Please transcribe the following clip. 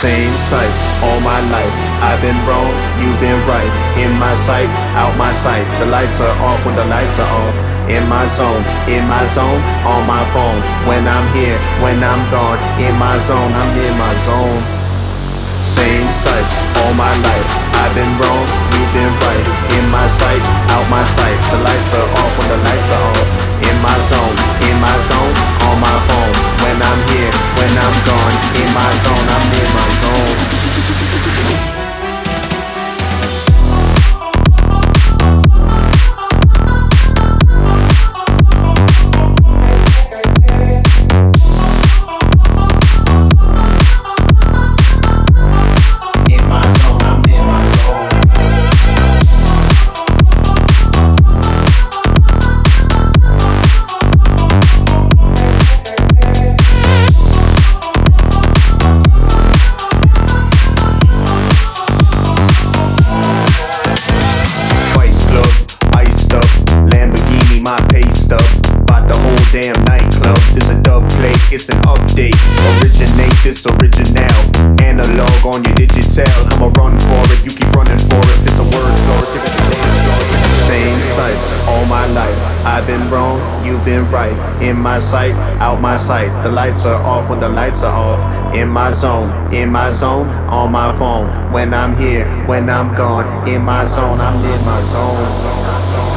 Same sights all my life. I've been wrong, you've been right. In my sight, out my sight. The lights are off when the lights are off. In my zone, on my phone. When I'm here, when I'm gone. In my zone, I'm in my zone. Same sights all my life. I've been wrong, you've been right. In my sight, out my sight. The lights are off when the lights are off. In my zone, on my phone. When I'm here, when I'm gone. In my zone, I'm in my zone. Damn nightclub, this a dub play, it's an update. Originate this original, analog on your digital. I'ma run for it, you keep running for us. This a word flourish, give it a dance flourish. Same sights all my life. I've been wrong, you've been right. In my sight, out my sight. The lights are off when the lights are off. In my zone, on my phone. When I'm here, when I'm gone. In my zone, I'm in my zone.